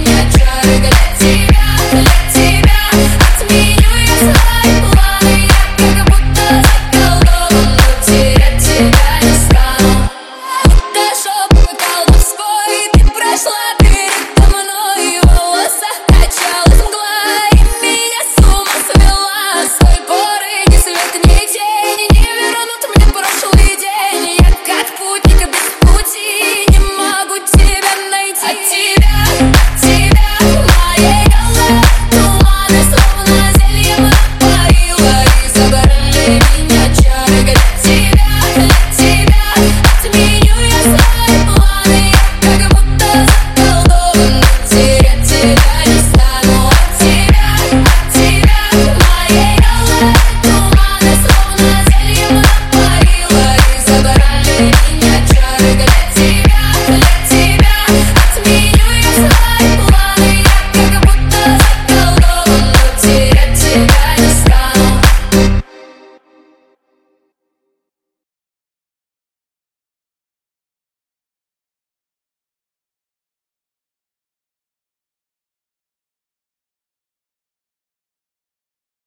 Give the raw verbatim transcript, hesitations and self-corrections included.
меня только для тебя, для тебя. Отменю я свои планы, я как будто заколдован, но терять тебя не стану. Будто шепот колдовской, ты прошла передо мной, в волосах качалась мгла, и меня с ума свела. Свои поры ни свет, ни тень не вернут мне прошлый день. Я как путник без пути, не могу тебя найти. От тебя